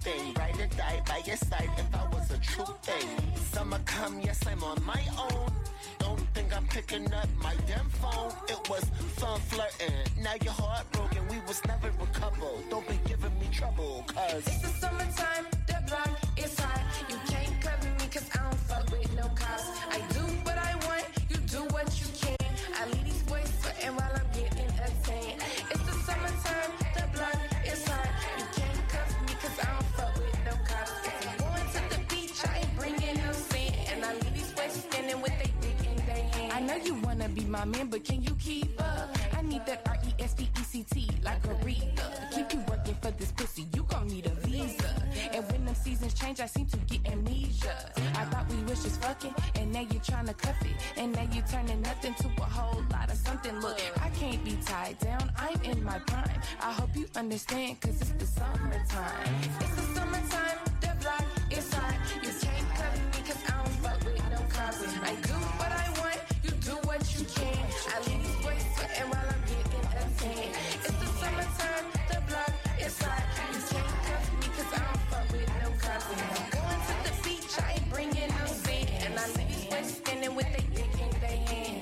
thing. Ride or die by your side if I was a true thing. Summer come, yes, I'm on my own. Don't think I'm picking up my damn phone. It was fun flirting. Now you're heartbroken. We was never a couple. Don't be giving me trouble, cause it's the summertime, the block is hot. You can't cover me cause I don't fuck with no cops. I do what I want, you do what you can. I leave these boys sweating while I'm getting a tan. It's the summertime, the block is hot. You can't cover me cause I don't fuck with no cops. If I'm going to the beach, I ain't bringing no sand. And I leave these boys standing with they dick in their hand. I know you wanna be my man, but can you keep up? I need that RESPECT like Aretha. Keep you working for this pussy, you gon' need a visa. And when them seasons change, I seem to get amnesia. I thought we was just fucking, and now you're trying to cuff it. And now you're turning nothing to a whole lot of something. Look, I can't be tied down, I'm in my prime. I hope you understand, cause it's the summertime. It's the summertime, the block is hot. You can't cut me cause I don't fuck with no cops. I do what I want, you do what you can. I leave these boys sweating while I'm getting a tan. It's the summertime, the block is hot. You can't cut me cause I don't fuck with no cops. I'm going to the beach, I ain't bringing no sand. And I leave these boys standing with they dick in their hand.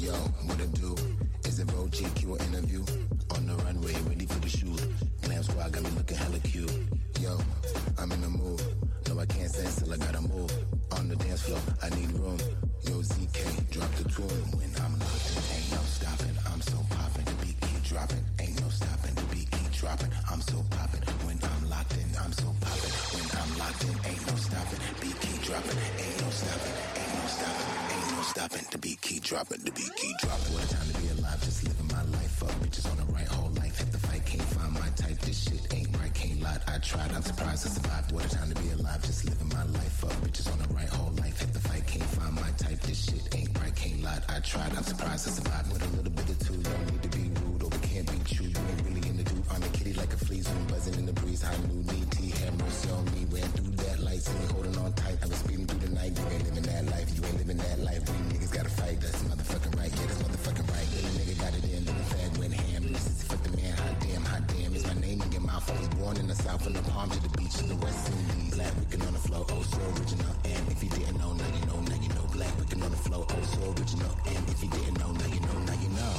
Yo, what it do? Is it Road GQ or interview? On the runway, ready for the shoot. Glam squad got me looking hella cute. Yo, I'm in the mood. No, I can't stand still, I gotta move. On the dance floor, I need room. Yo, ZK, drop the tune. When I'm locked in, ain't no stopping. I'm so poppin', the beat keep dropping. Ain't no stopping, the beat keep dropping. I'm so poppin'. When I'm locked in, I'm so poppin'. When I'm locked in, ain't no stopping. Beat keep dropping. Ain't no stopping. Ain't no stopping. Ain't no stopping. The beat keep dropping. The beat keep dropping. What a time to be alive, just living my life up. Bitches on the right, whole life. Hit the fight, can't find my type. This shit ain't right, can't lie. I tried, I'm surprised I survived. What a time to be alive, just living my life up. Bitches on the right, whole life. Hit the fight, can't find my type. This shit ain't right, can't lie. I tried, I'm surprised I survived. With a little bit of two, you don't need to be rude, or we can't be true. You ain't really in the dude. I'm a kitty like a flea, zoom buzzing in the breeze. High new need tea, have mercy on me. Ran through that light, see me holding on tight. I was speeding through the night. You ain't living that life, you ain't living that life. We niggas gotta fight, that's motherfucking right. Yeah, that's motherfucking right. Yeah, the nigga got it in, then the fag went ham. This is for the man, hot damn. Is my name in your mouth? I was born in the south, from the palm to the beach, to the west Indies. Black wicked on the floor, oh so original. And if you didn't know, now you know, now you know. Black wicked on the floor, oh so original. And if you didn't know, now you know, now you know.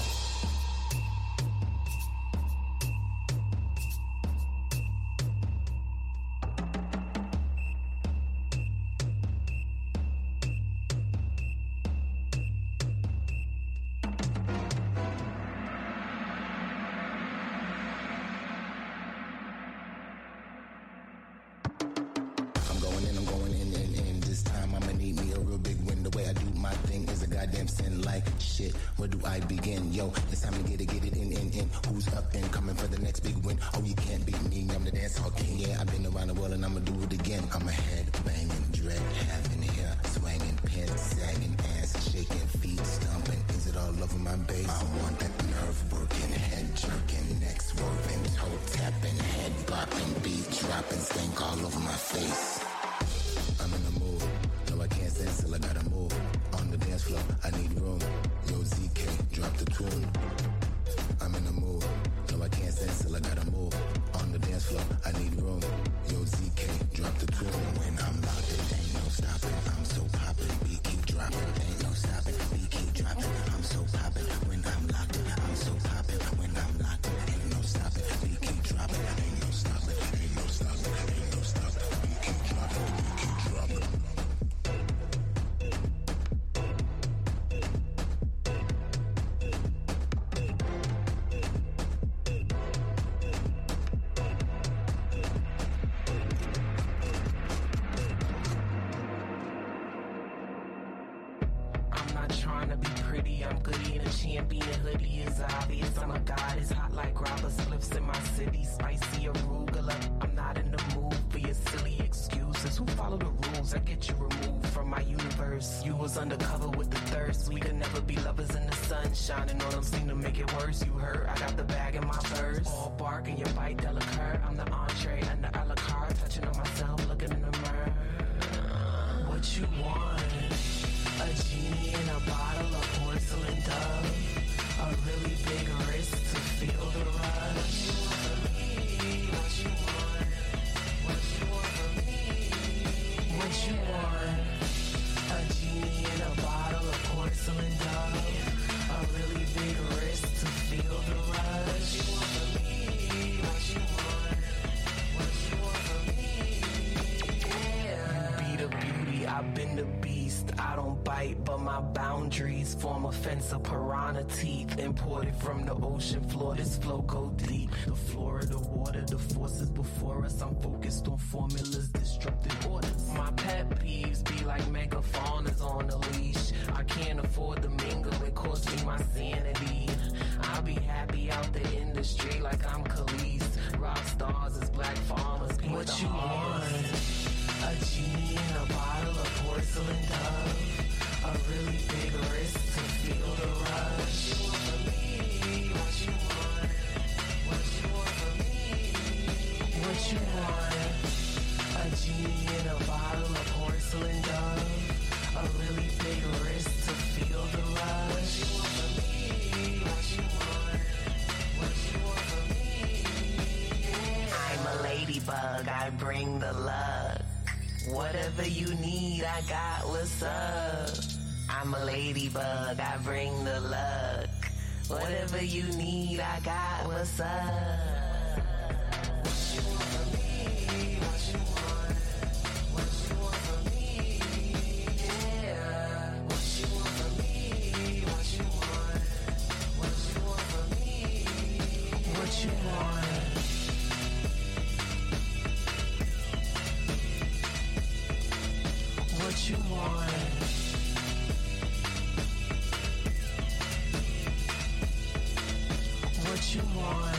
Where do I begin? Yo, it's time to get it in. Who's up and coming for the next big win? Oh, you can't beat me, I'm the dance hall king. Yeah, I've been around the world and I'ma do it again. I'm a head banging, dread having hair swanging, pants sagging, ass shaking, feet stomping. Is it all over my base? I want that nerve working, head jerking, neck swerving, toe tapping, head bopping, beat dropping, stank all over my face. I'm in the mood. No, I can't stand still, I gotta move. On the dance floor, I need room. Yo, ZK, drop the tune. I'm in the mood. No, I can't stand still, I gotta move. On the dance floor, I need room. Yo, ZK, drop the tune. When I'm locked in, ain't no stopping. I'm so poppin', beat keep dropping. Ain't no stopping, beat keep dropping. I'm so poppin'. When I'm locked in, I'm so poppin'. When I'm locked in, ain't no stopping, beat keep dropping. Ain't no stopping, ain't no stopping, ain't no stopping. Beat keep dropping, beat keep dropping. Champion hoodie is obvious. I'm a goddess, hot like grabbers, flips in my city, spicy arugula. I'm not in the mood for your silly excuses. Who follow the rules? I get you removed from my universe. You was undercover with the thirst. We could never be lovers in the sun, shining on them seem to make it worse. You heard? I got the bag in my purse. All bark and your bite delicate. I'm the entree and the a la carte, touching on myself, looking in the mirror. What you want? A genie in a bottle of porcelain dove. A really big wrist to feel the rush. What you want? What you want from me? What you want? A genie in a bottle of porcelain dove. A really big wrist to feel the rush. What you want from me? What you want? What you want from me? Yeah. You be the beauty, I've been the beast. I don't bite, but my boundaries form a fence of piranha teeth. Imported from the ocean floor, this flow go deep. The floor of the water, the forces before us. I'm focused on formulas, disrupting orders. My pet peeves be like megafaunas on a leash. I can't afford the mingle, it costs me my sanity. I'll be happy out the industry like I'm Khalees. Rock stars as black farmers. What you want? A genie in a bottle of porcelain dove. A really big wrist to feel the rush. What you want from me? What you want? What you want from me? What you want? A genie in a bottle of porcelain dove. A really big wrist to feel the rush. What you want from me? What you want? What you want from me? Yeah. I'm a ladybug, I bring the luck. Whatever you need, I got what's up. I'm a ladybug, I bring the luck. Whatever you need, I got what's up. What you want from me? What you want? What you want from me? Yeah. What you want from me? What you want? What you want from me? What you want? What you want? What you want?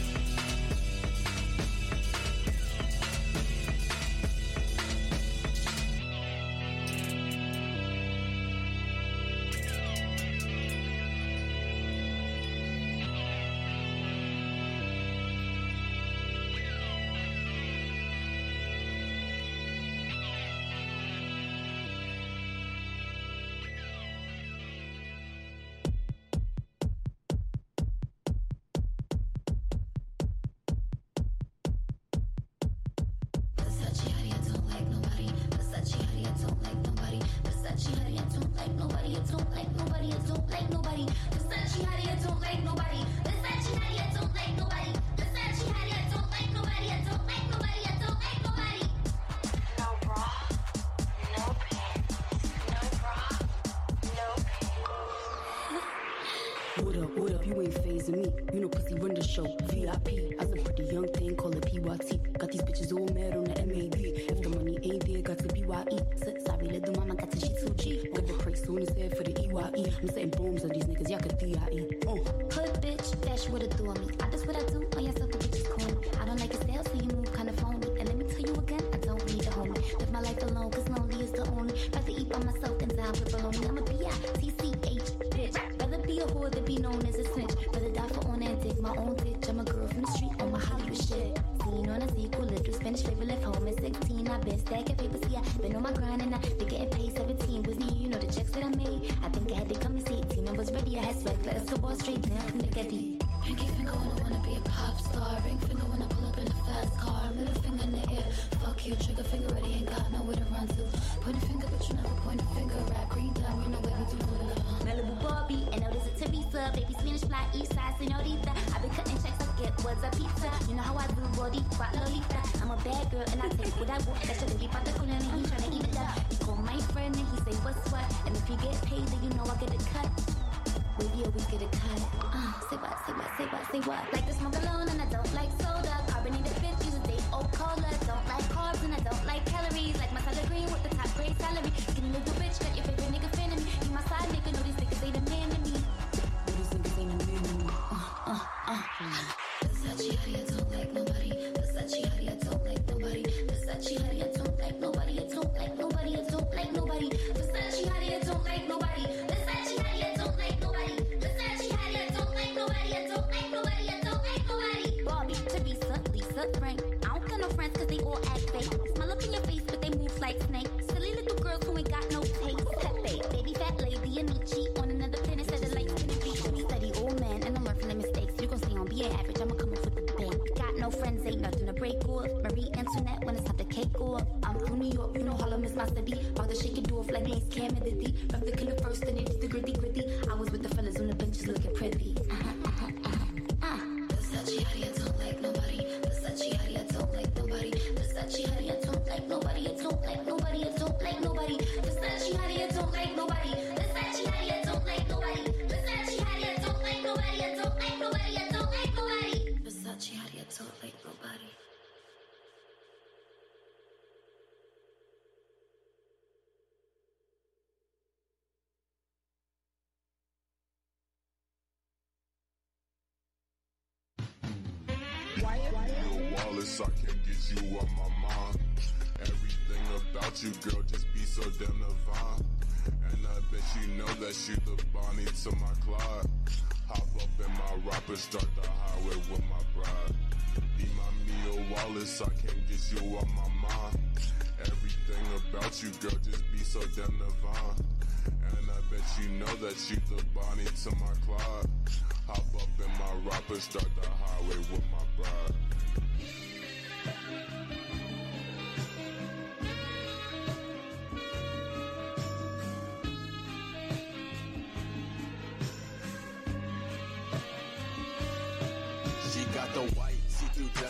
What up, you ain't phasing me. You know pussy run the show, VIP. As a pretty young thing, call it PYT. Got these bitches all mad on the MAB. If the money ain't there, got to BYE. Sorry, let the mama got to she 2G. Got the price on his head for the EYE. I'm setting bombs on these niggas, y'all could DIE. Hood bitch, dash what it do on me. I just what I do, on yourself the bitches call me. I don't like your style, so you move kinda phony. And let me tell you again, I don't need a homie. Live my life alone, cause lonely is the only. Rather eat by myself than die with baloney. I'm a B-I-T-C-H, bitch. Rather be a whore than be known as a snitch. Rather die for honor and take my own ditch. I'm a girl from the street on my Hollywood shit. Seen on a sequel, little Spanish flavor, left home at 16. I been stacking papers, yeah. Been on my grind and I been getting paid 17. Was me, you know the checks that I made. I think I had to come and see 18. I was ready, I had swag, let us go ball straight down from the Getty. Pinky finger when I wanna be a pop star. Ring finger when I pull up in a fast car. Middle finger in the air, fuck you. Trigger finger ready, ain't got nowhere to run to. Point a finger, but you never point a finger. Rap green down, you know where we do it. Malibu Barbie, and now this is Teresa. Baby Spanish fly, east side, senorita. I been cutting checks, I get what's a pizza. You know how I do, body, quite Lolita. I'm a bad girl, and I take what I want. That's a baby part the corner, and he tryna eat it up. He call my friend, and he say, what's what? And if you get paid, then you know I get a cut. Baby, always get a cut. Say what, say what, say what, say what? Like to smoke alone, and I don't like soda. Carbonated bitch, use a date old cola. Don't like carbs, and I don't like calories. Like my salad green with the top grade salary. Skinny little bitch, got your favorite nigga fan of me. You my side nigga, know these niggas ain't a man to me. Know these niggas ain't a man to me. Versace, honey, I don't like nobody. Versace, honey, I don't like nobody. Versace, honey, I don't like nobody. I don't like nobody. I don't like nobody. Versace, honey, I don't like nobody. Versace, honey, I don't like nobody. Versace, honey, I don't like nobody. I don't like nobody. I don't like nobody. Barbie, Teresa, Lisa, Frank. I don't got no friends cause they all act fake. Smile up in your face but they move like snakes. Silly little girls who ain't got no taste. Pepe, baby fat lady, Amici. On another pin instead of lights spinning beach. Study old man and I'm learning from the mistakes. You gon' stay on being average, I'ma come up with the bank. Got no friends, ain't nothing to break off. Marie Antoinette when it's time to cake off. I'm from New York, you know Harlem is my city. About to shake it off like Lace Cam and the D. Rough the killer first and it's the gritty gritty. I was with the fellas on the benches looking pretty. Versace, honey, I don't like nobody. Versace, honey, I don't like nobody. Versace, honey, I don't like nobody. I don't like nobody. I don't like nobody. Versace, honey, I don't like nobody. Versace, honey, I don't like nobody. Versace, honey, I don't like nobody. I don't like nobody. I don't like nobody. Versace, honey, I don't like nobody. Wallace, I can't get you off my mind. Everything about you, girl, just be so damn divine. And I bet you know that you the Bonnie to my Clyde. Hop up in my rapper, start the highway with my bride. Be my Mia Wallace, I can't get you off my mind. Everything about you, girl, just be so damn divine. And I bet you know that you the Bonnie to my Clyde. Hop up in my rapper, start the highway with my bride.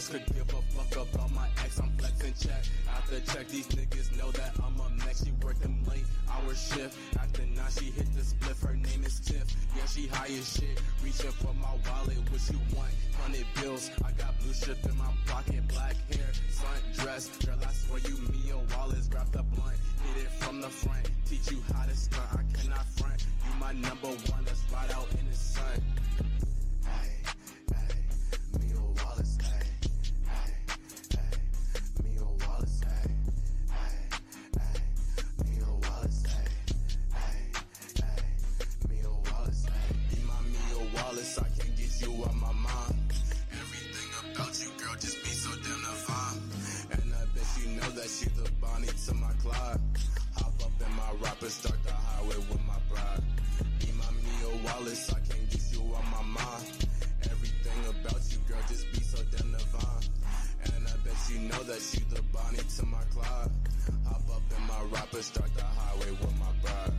niggas could give a fuck about my ex. I'm flexing check after check. These niggas know that I'm up next. She work them late hour shift. After 9 she hit the spliff. Her name is Tiff. Yeah, she high as shit. Reaching for my wallet. What you want? 100 bills. I got blue strip in my pocket. Black hair, dress. Girl, I swear you Mia Wallace. Grab the blunt. Hit it from the front. Teach you how to stunt. I cannot front. You my number one. Let's ride out in the sun. Mia Wallace. Mia Wallace. Mia Wallace. Mia Wallace. Be my Mia Wallace. I can't get you on my mind. Everything about you, girl, just be so damn divine. And I bet you know that she the Bonnie to my Clyde. Hop up in my rapper, start the highway with my bride. Be my Mia Wallace, I can't get you on my mind. Everything about you, girl, just be so damn divine. And I bet you know that she the Bonnie to my Clyde. Hop up in my rapper, start the highway with my bride.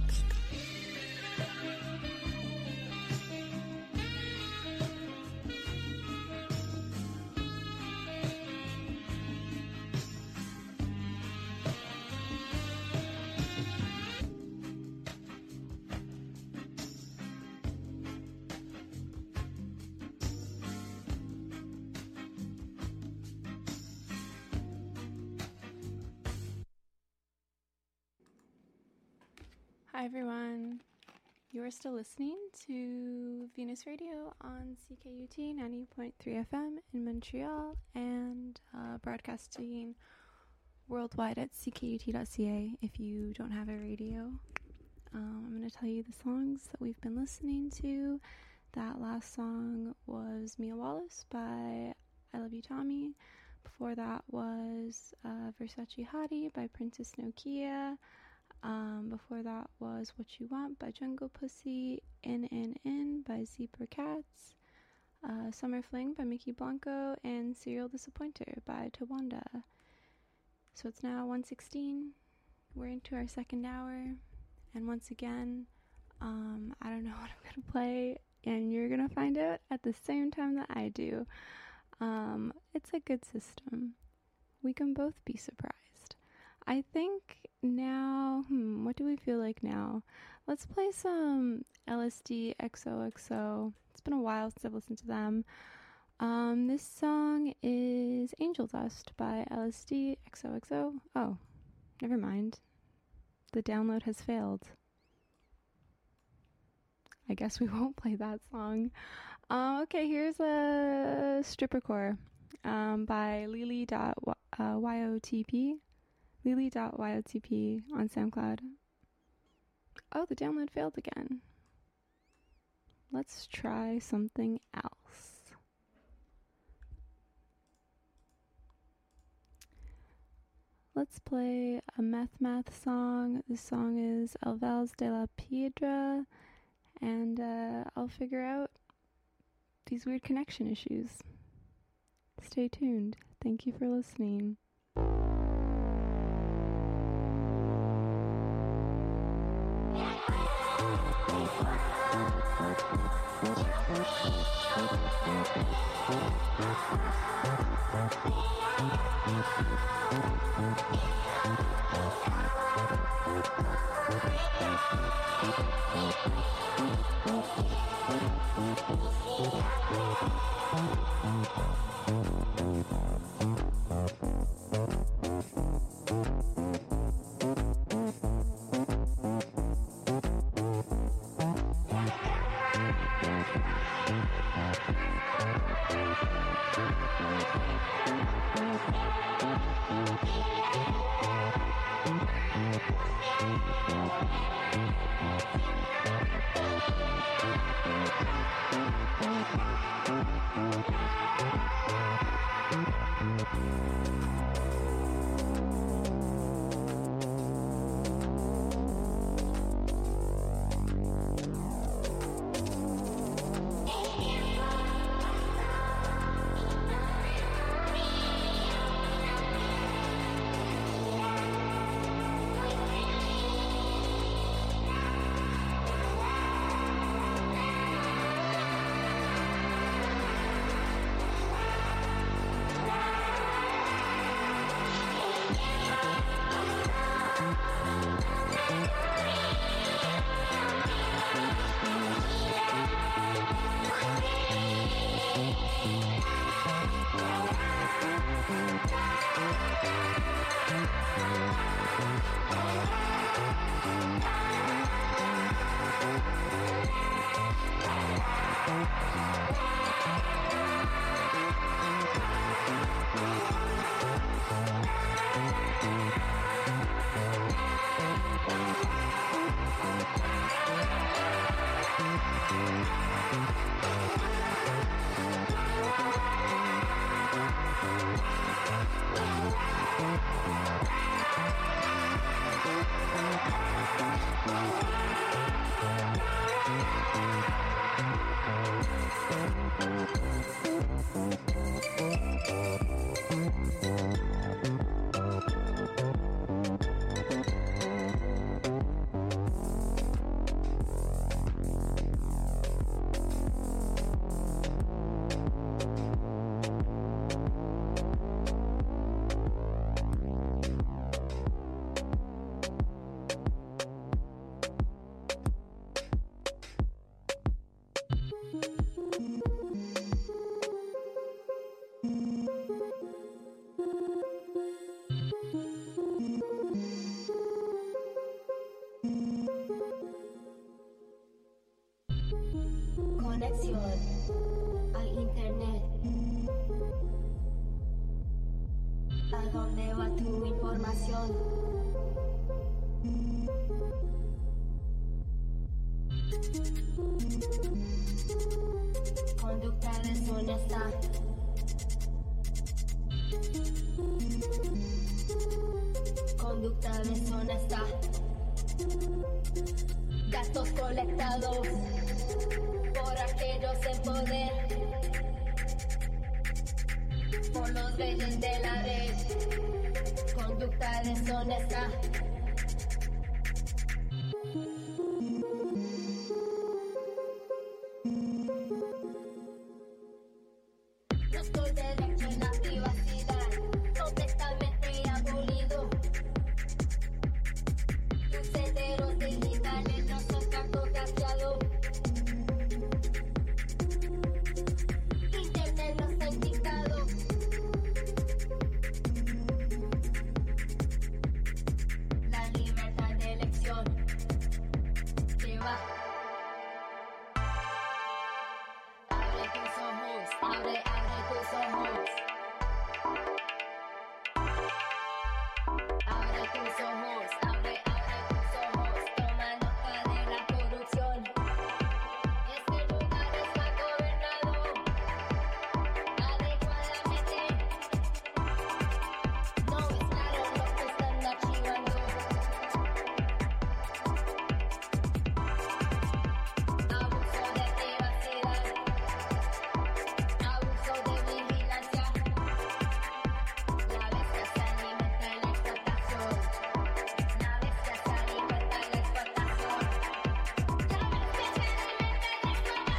Hi everyone, you are still listening to Venus Radio on CKUT 90.3 FM in Montreal and broadcasting worldwide at ckut.ca if you don't have a radio. I'm going to tell you the songs that we've been listening to. That last song was Mia Wallace by I Love You Tommy. Before that was Versace Hottie by Princess Nokia. Before that was What You Want by Jungle Pussy, In by Zebra Cats, Summer Fling by Mickey Blanco, and Serial Disappointer by Tawanda. So it's now 1:16. We're into our second hour, and once again, I don't know what I'm gonna play, and you're gonna find out at the same time that I do. It's a good system. We can both be surprised. I think now, what do we feel like now? Let's play some LSD XOXO. It's been a while since I've listened to them. This song is Angel Dust by LSD XOXO. Oh, never mind. The download has failed. I guess we won't play that song. Okay, here's a strippercore by Lily.yotp. Lily.yotp on SoundCloud. Oh, the download failed again. Let's try something else. Let's play a Math song. This song is El Vals de la Piedra, and I'll figure out these weird connection issues. Stay tuned. Thank you for listening. conexión al internet. ¿A dónde va tu información? Conducta deshonesta. Conducta deshonesta. Gastos colectados por aquellos en poder, por los reyes de la red. Conducta deshonesta. Nuestro derecho a la privacidad completamente abolido. Tus senderos digitales no son cartografiados. Internet no está indicado. La libertad de elección lleva. Abre tus ojos, abre tus ojos. Abre tus ojos, abre tus ojos. Toma nota de la corrupción. Este lugar está gobernado adecuadamente. No es claro lo que están archivando. Abuso de privacidad. Abuso de vigilancia. La bestia se alimenta en la explotación. La bestia se alimenta en la explotación. La bestia se alimenta en la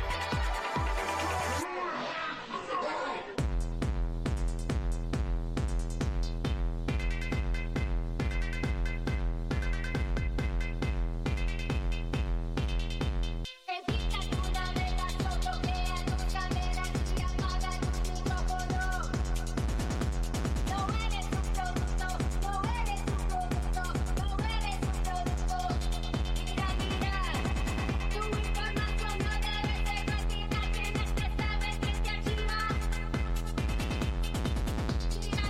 Enciendan una vela, bloquean tus cámaras y apagan tu micrófono. No eres un producto, no eres un producto, no eres un producto. Mira, tu información no debe ser perdida, tienes que saber que te archiva. Mira,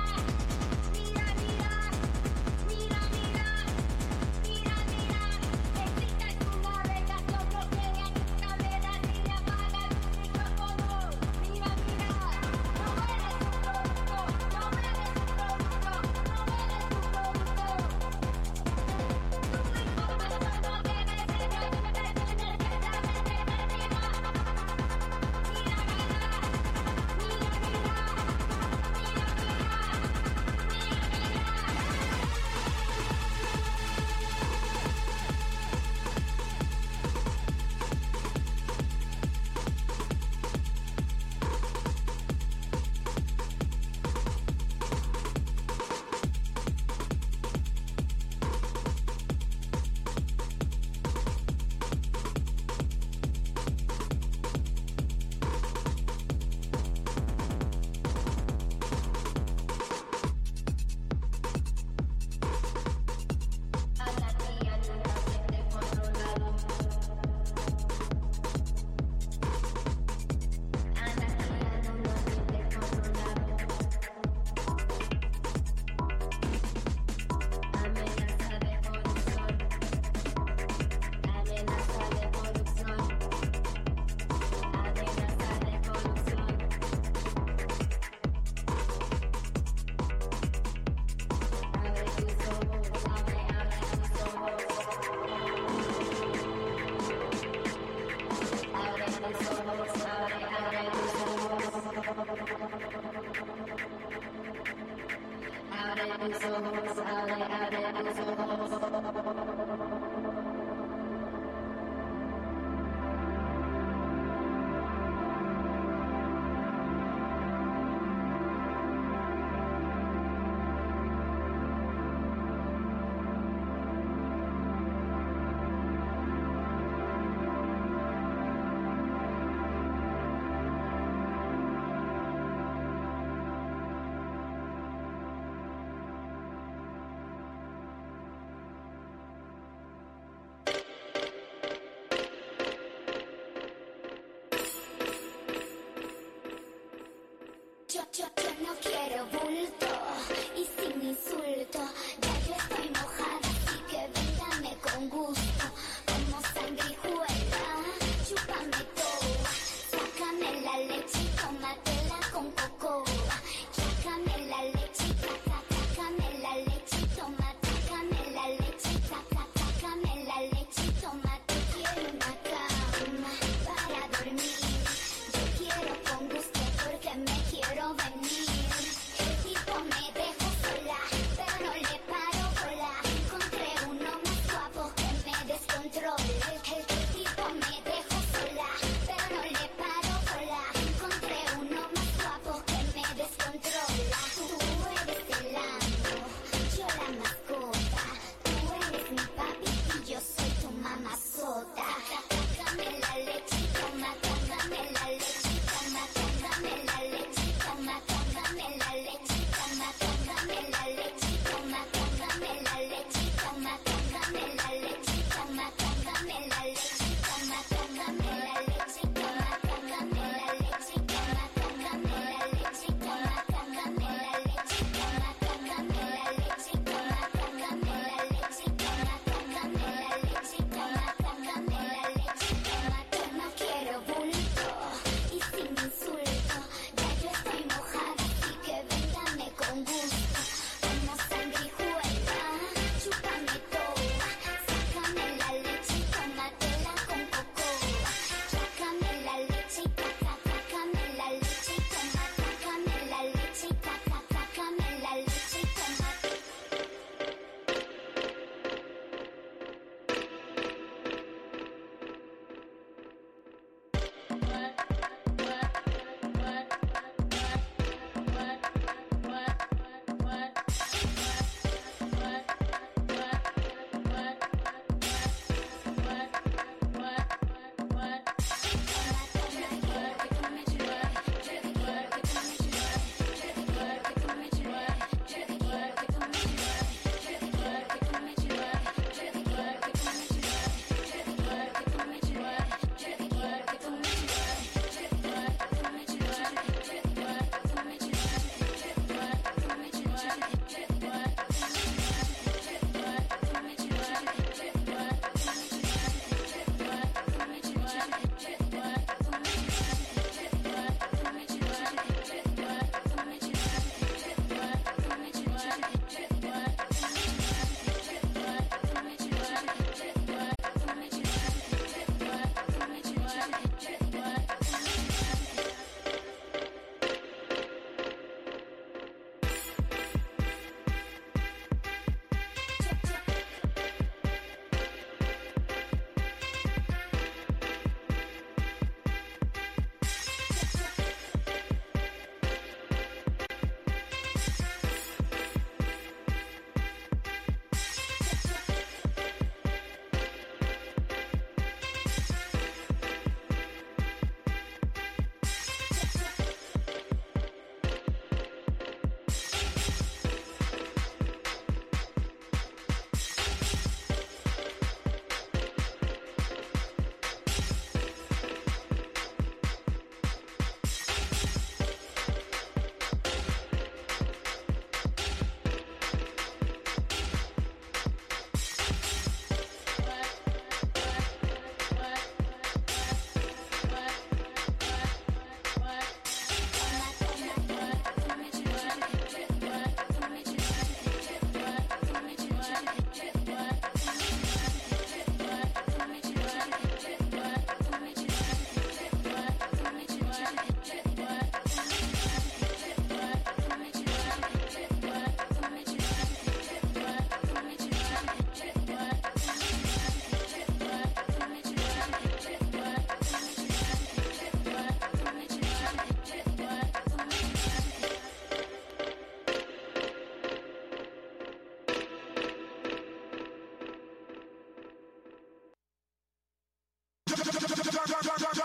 existen una vela, bloquean tus cámaras y apagan tu micrófono. Mira, no eres un producto, no eres un producto, no eres un producto. Tu información no debe ser perdida, tienes que saber que te archiva.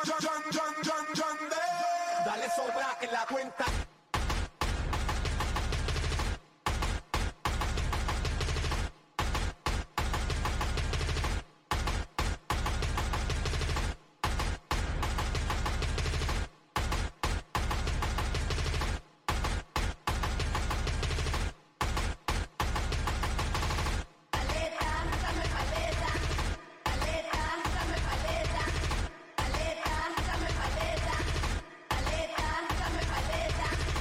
Dale sobra que la cuenta. Paleta,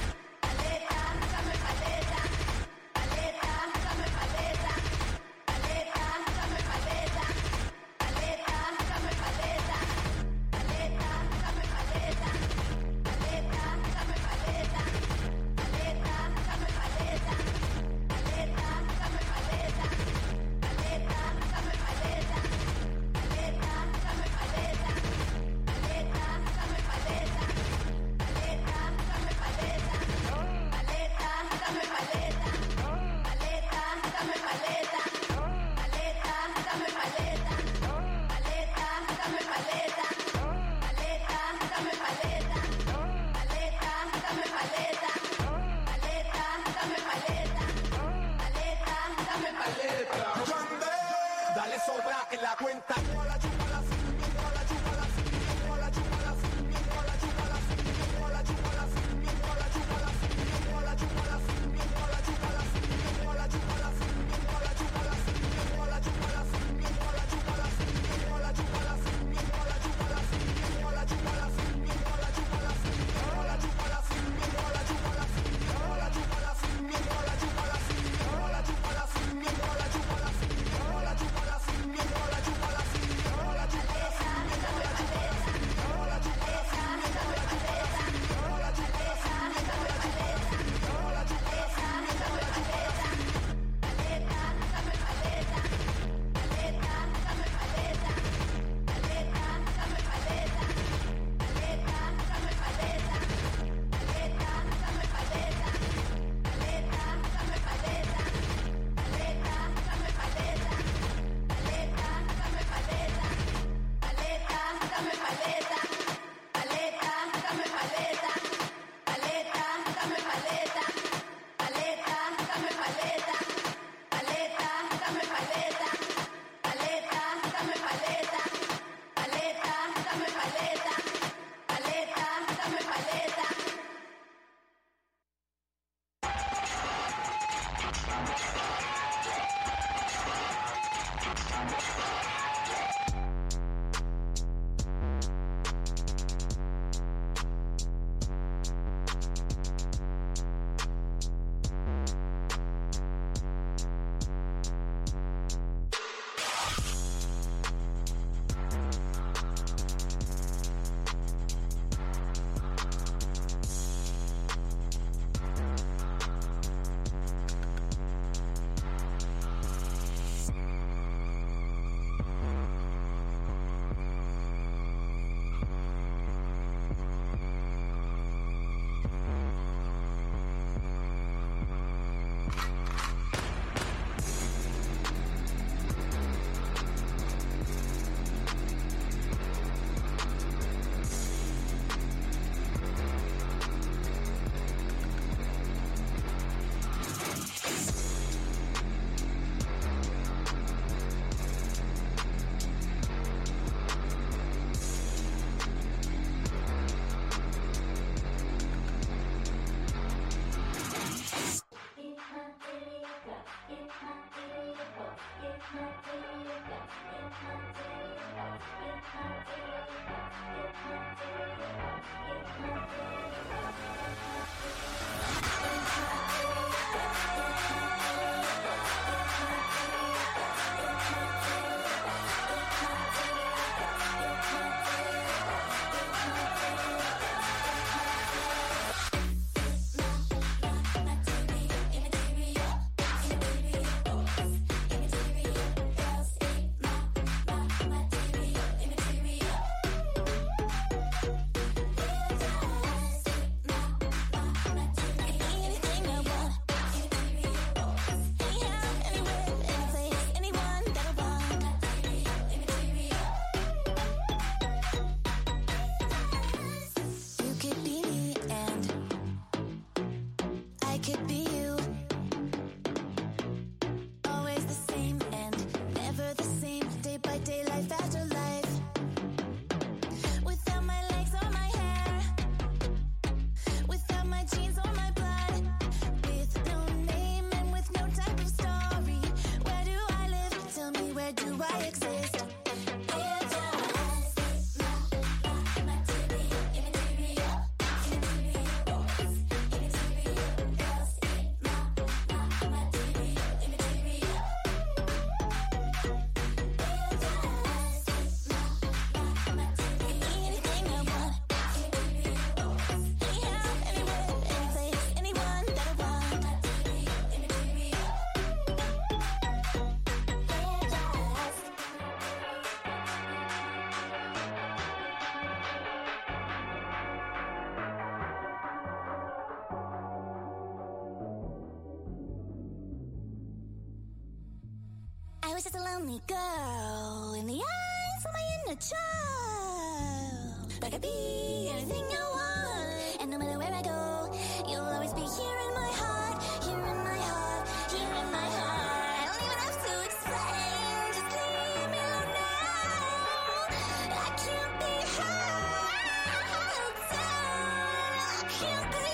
was just a lonely girl in the eyes of my inner child. I could be anything I want, and no matter where I go, you'll always be here in my heart, here in my heart, here in my heart. I don't even have to explain, just leave me alone now. I can't be held down, I can't be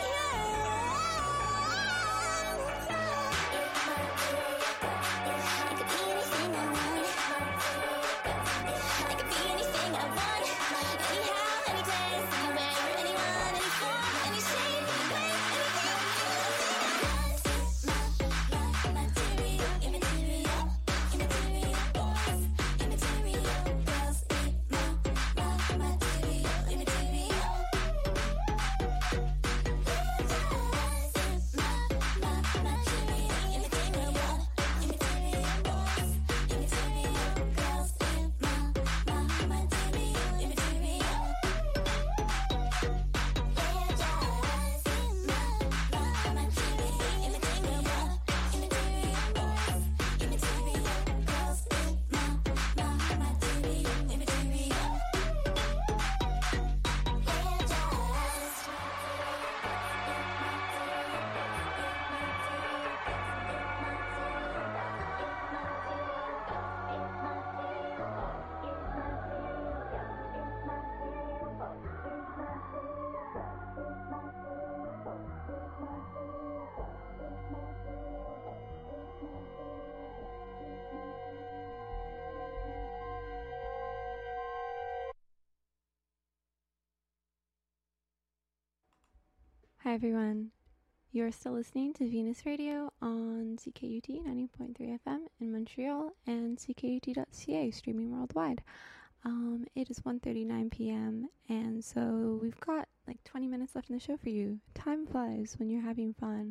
Hi everyone, you're still listening to Venus Radio on CKUT 90.3 FM in Montreal and CKUT.ca streaming worldwide. It is 1:39 p.m. and so we've got like 20 minutes left in the show for you. Time flies when you're having fun.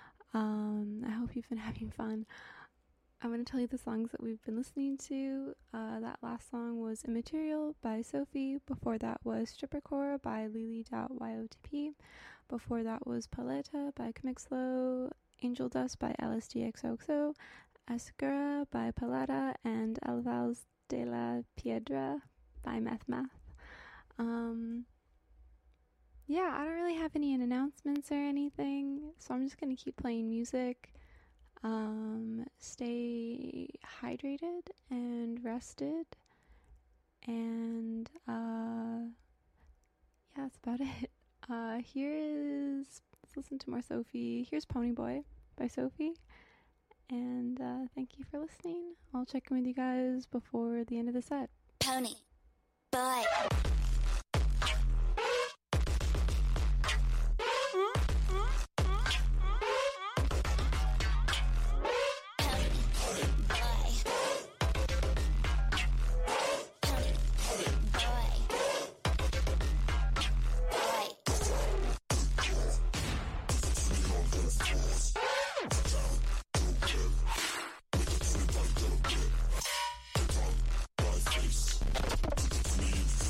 I hope you've been having fun. I'm going to tell you the songs that we've been listening to. That last song was Immaterial by Sophie. Before that was Strippercore by Lily.yotp. Before that was Paleta by Comixlo, Angel Dust by LSDXOXO, Ascura by Paleta, and El Vals de la Piedra by Meth Math. Yeah, I don't really have any announcements or anything, so I'm just going to keep playing music. Stay hydrated and rested, and yeah, that's about it. Let's listen to more Sophie. Here's Pony Boy by Sophie, and thank you for listening. I'll check in with you guys before the end of the set. Pony Boy. Face.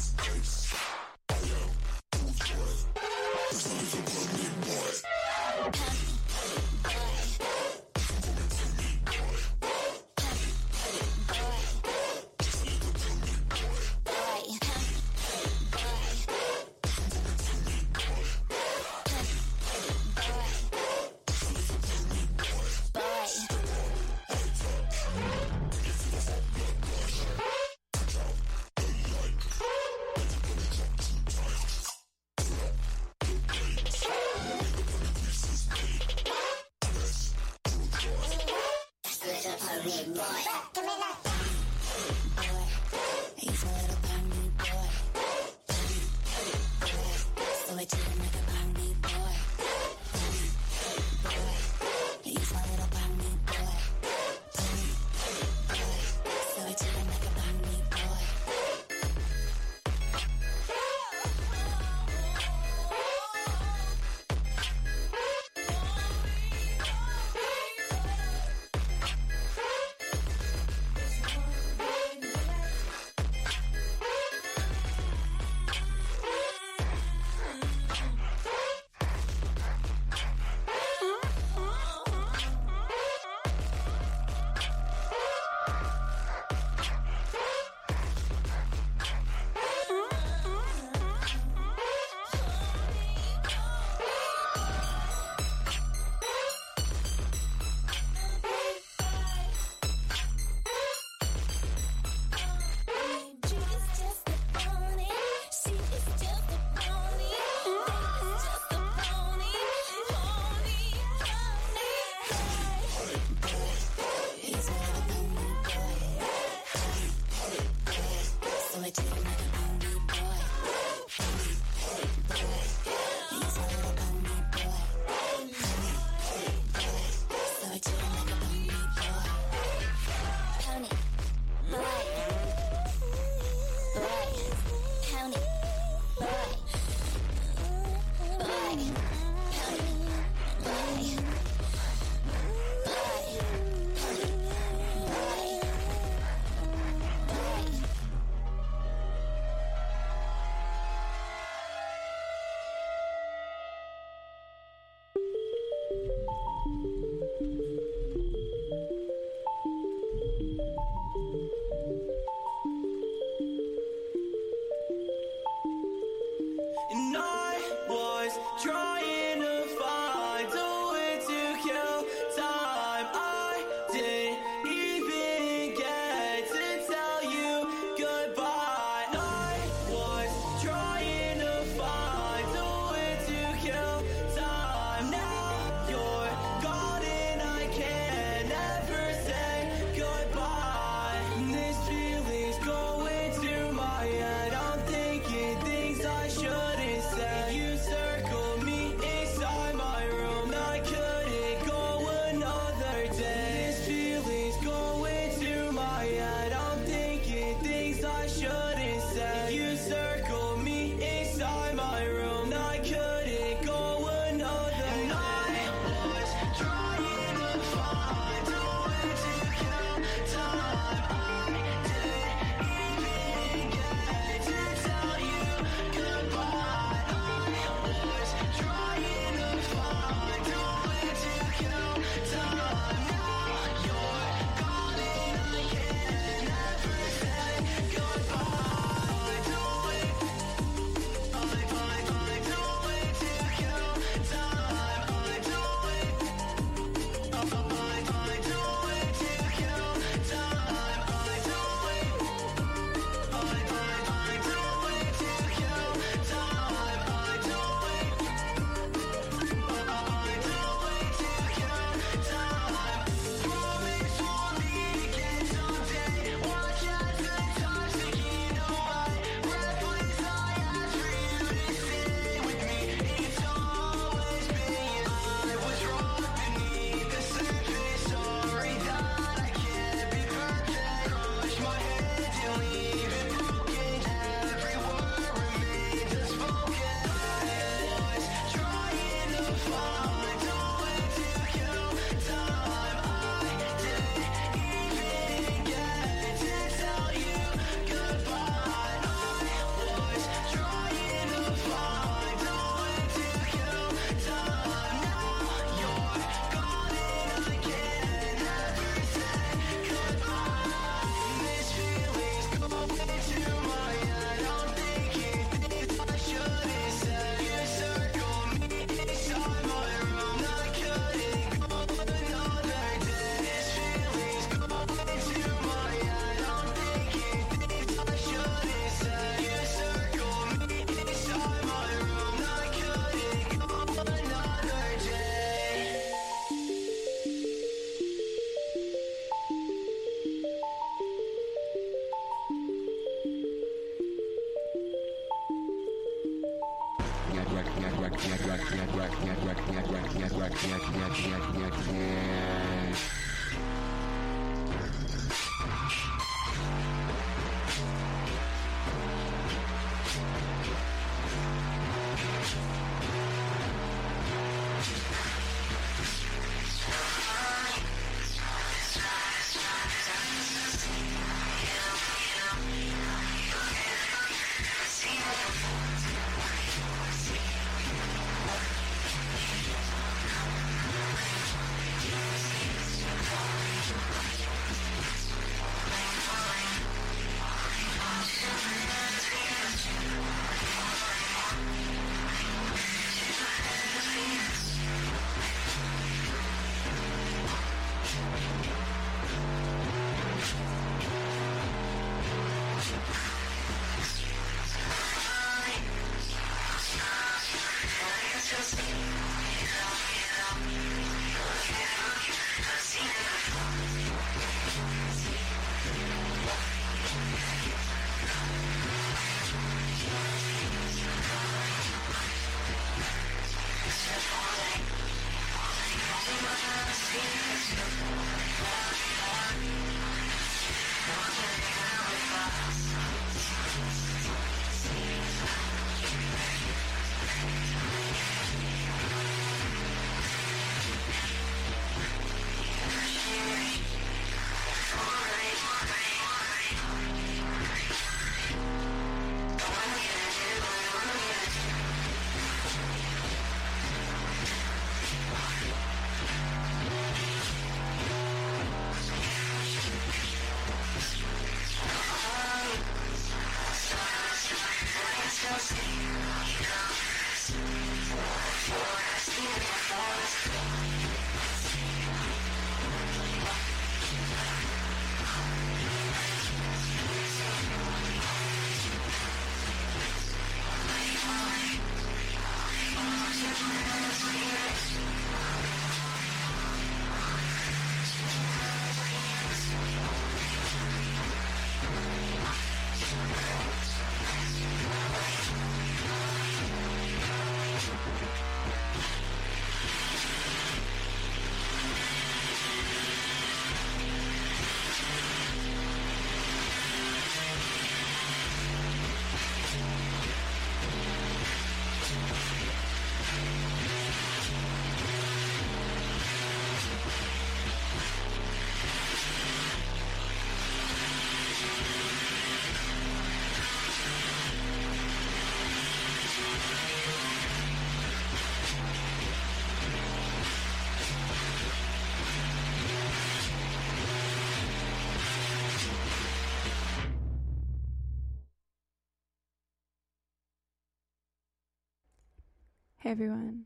Hey everyone,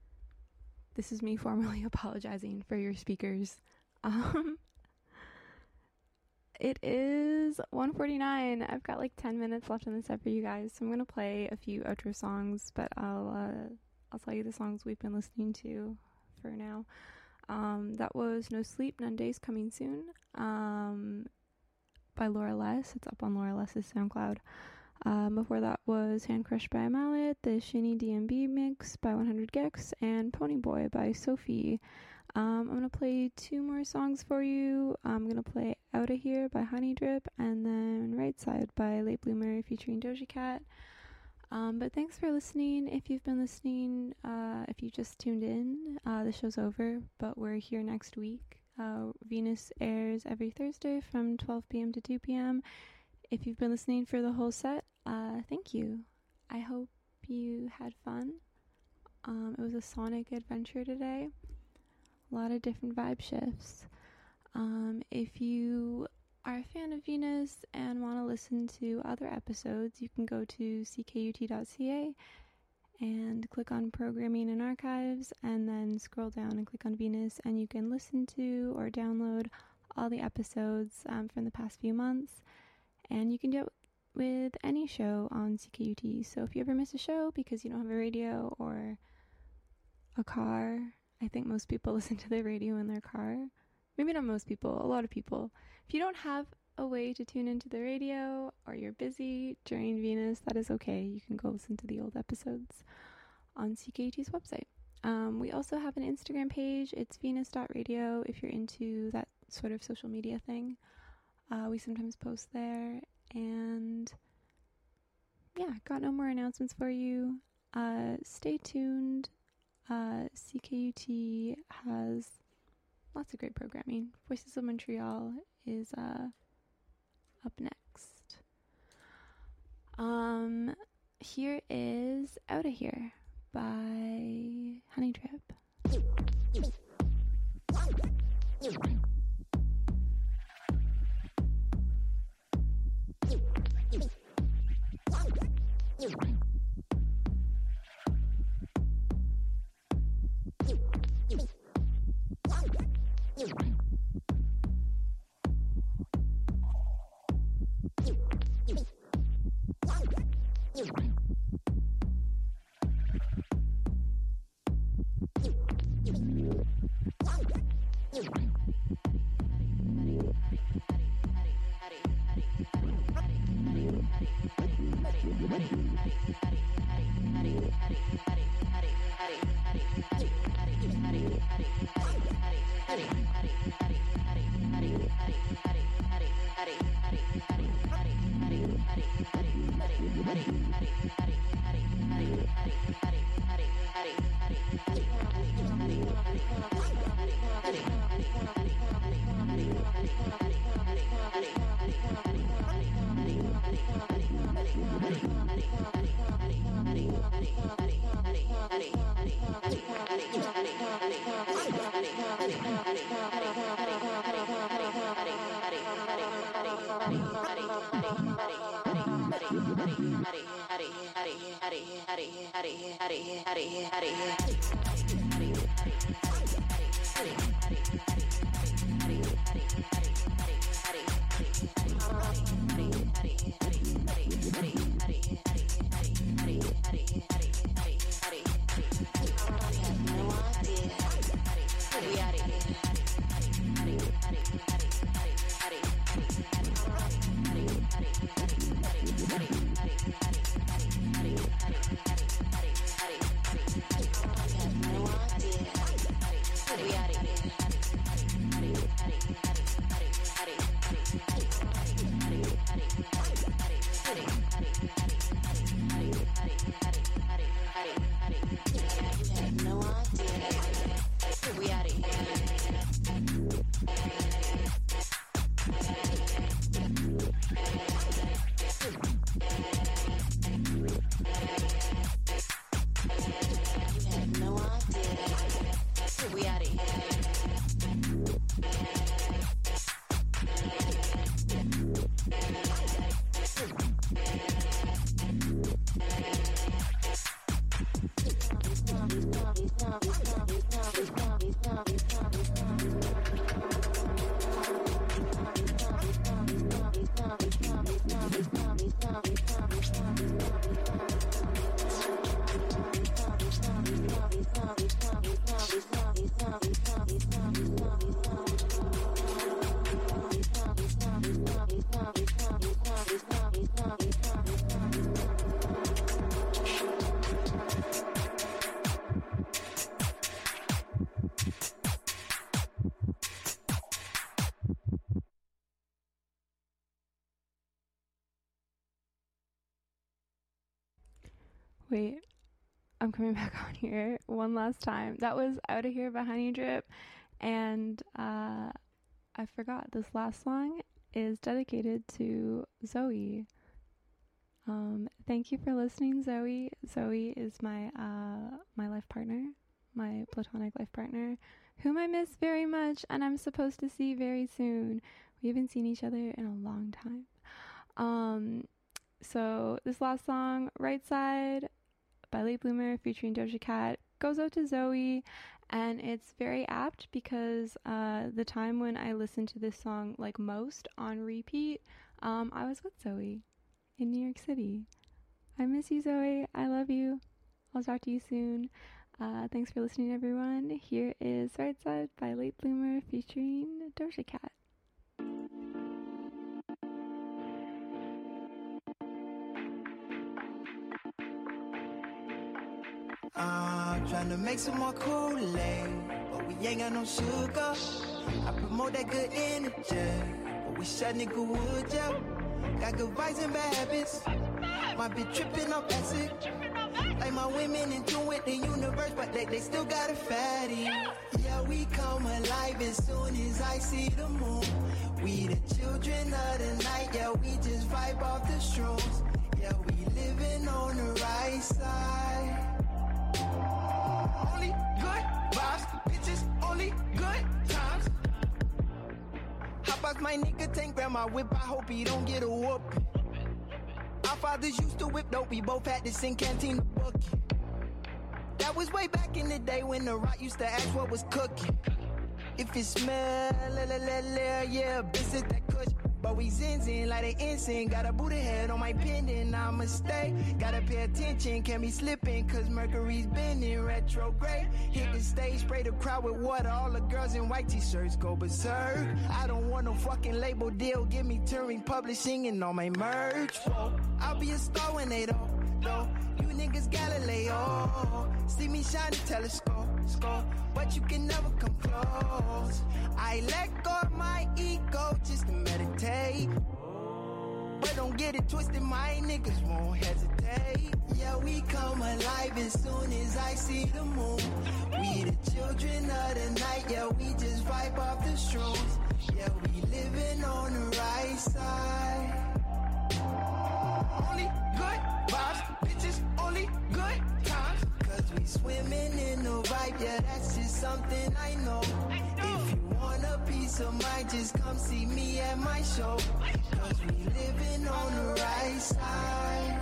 this is me formally apologizing for your speakers. It is 1:49. I've got like 10 minutes left in the set for you guys, so I'm gonna play a few outro songs, but I'll tell you the songs we've been listening to for now. That was No Sleep, None Days Coming Soon, by Laura Less. It's up on Laura Less's SoundCloud. Before that was Hand Crushed by a Mallet, the Shinny DMB mix by 100 Gex, and Pony Boy by Sophie. I'm going to play two more songs for you. I'm going to play Outta Here by Honey Drip, and then Right Side by Late Bloomer featuring Doja Cat. But thanks for listening. If you've been listening, if you just tuned in, the show's over, but we're here next week. Venus airs every Thursday from 12 p.m. to 2 p.m. If you've been listening for the whole set, thank you. I hope you had fun. It was a sonic adventure today. A lot of different vibe shifts. If you are a fan of Venus and want to listen to other episodes, you can go to ckut.ca and click on Programming and Archives, and then scroll down and click on Venus, and you can listen to or download all the episodes from the past few months. And you can do it with any show on CKUT. So if you ever miss a show because you don't have a radio or a car, I think most people listen to the radio in their car. Maybe not most people, a lot of people. If you don't have a way to tune into the radio or you're busy during Venus, that is okay. You can go listen to the old episodes. on CKUT's website. We also have an Instagram page. It's venus.radio if you're into that sort of social media thing. We sometimes post there. And yeah, got no more announcements for you. Stay tuned. CKUT has lots of great programming. Voices of Montreal is up next. Here is Outta Here by Honey Drip. Wait, I'm coming back on here one last time. That was Outta Here by Honey Drip, and I forgot this last song is dedicated to Zoe. Thank you for listening, Zoe. Zoe is my my life partner, my platonic life partner, whom I miss very much, and I'm supposed to see very soon. We haven't seen each other in a long time. So this last song, Right Side by Late Bloomer featuring Doja Cat, goes out to Zoe, and it's very apt because the time when I listened to this song like most on repeat, I was with Zoe in New York City. I miss you, Zoe. I love you. I'll talk to you soon. Thanks for listening, everyone. Here is Right Side by Late Bloomer featuring Doja Cat. I'm trying to make some more Kool-Aid, but we ain't got no sugar. I promote that good energy, but we shut nigga wood, yeah. Got good vibes and bad habits. My bitch tripping off acid. Like my women in tune with the universe, but they still got a fatty. Yeah, we come alive as soon as I see the moon. We the children of the night, yeah, we just vibe off the shrooms. Yeah, we living on the right side. Only good vibes, bitches, only good times. Hop out my nigga tank, grab my whip, I hope he don't get a whoop. Our fathers used to whip dope, we both had to sing Canteen the Bookie. That was way back in the day when the rock used to ask what was cooking. If it smell, yeah, bitch, it that kush. But we zin like they insane. Got a booty head on my pendant, I'ma stay. Gotta pay attention, can't be slipping, cause Mercury's bending retrograde. Hit the stage, spray the crowd with water. All the girls in white t-shirts go berserk. I don't want no fucking label deal, give me touring, publishing, and all my merch. Whoa, I'll be a star when they don't, though. You niggas Galileo. See me shine a telescope, but you can never come close. I let go of my ego just to meditate. But don't get it twisted, my niggas won't hesitate. Yeah, we come alive as soon as I see the moon. We the children of the night, yeah, we just vibe off the shrooms. Yeah, we living on the right side. Only good vibes, bitches, only good times. Cause we swimming in the vibe, yeah, that's just something I know. If you want a piece of mind, just come see me at my show. Cause we living on the right side.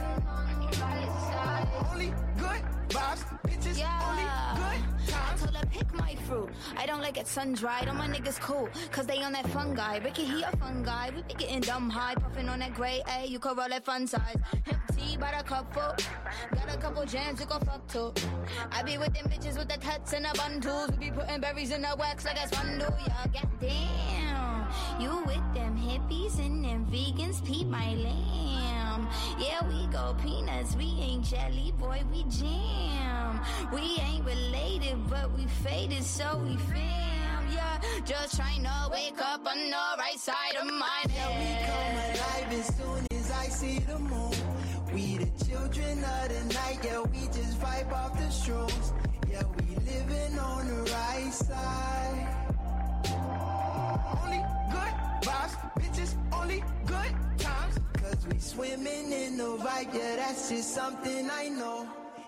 Only good vibes, bitches, yeah. Only good times. I told her pick my fruit. I don't like it sun-dried. All my niggas cool, cause they on that fungi. Ricky, he a fun guy. We be getting dumb high, puffing on that gray A. You could roll that fun size. Hemp tea by the cup full. Got a couple jams you gon' fuck to. I be with them bitches with the tats and the bundles. We be putting berries in the wax like a bundle. Yeah, goddamn. You with them hippies and them vegans, peep my lamb. Yeah, we go peanuts, we ain't jelly, boy, we jam. We ain't related, but we faded, so we fam. Yeah, just trying to wake up on the right side of my head. Yeah, we come alive as soon as I see the moon. We the children of the night, yeah, we just vibe off the shrooms. Yeah, we living on the right side. Only good vibes, bitches, only good times. Cause we swimming in the vibe, yeah, that's just something I know.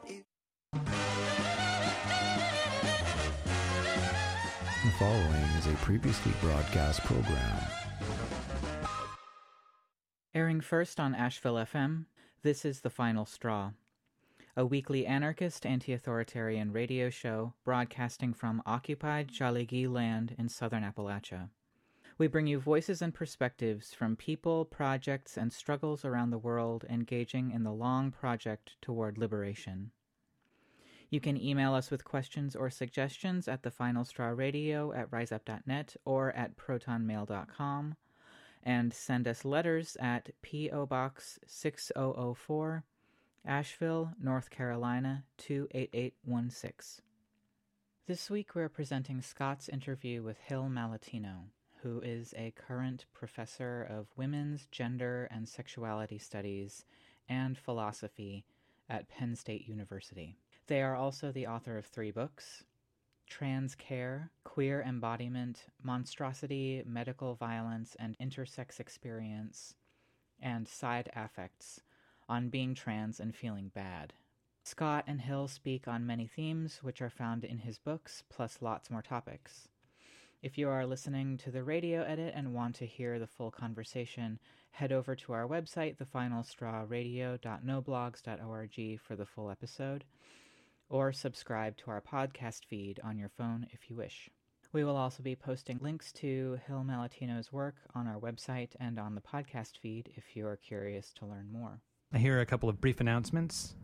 The following is a previously broadcast program. Airing first on Asheville FM, this is The Final Straw, a weekly anarchist anti-authoritarian radio show broadcasting from occupied Tchali-Gi land in southern Appalachia. We bring you voices and perspectives from people, projects, and struggles around the world engaging in the long project toward liberation. You can email us with questions or suggestions at thefinalstrawradio@riseup.net or at protonmail.com, and send us letters at P.O. Box 6004, Asheville, North Carolina 28816. This week we're presenting Scott's interview with Hill Malatino, who is a current professor of women's, gender, and sexuality studies and philosophy at Penn State University. They are also the author of 3 books: Trans Care, Queer Embodiment, Monstrosity, Medical Violence, and Intersex Experience, and Side Affects, on being trans and feeling bad. Scott and Hill speak on many themes, which are found in his books, plus lots more topics. If you are listening to the radio edit and want to hear the full conversation, head over to our website, thefinalstrawradio.noblogs.org, for the full episode, or subscribe to our podcast feed on your phone if you wish. We will also be posting links to Hill Malatino's work on our website and on the podcast feed if you are curious to learn more. Here are a couple of brief announcements.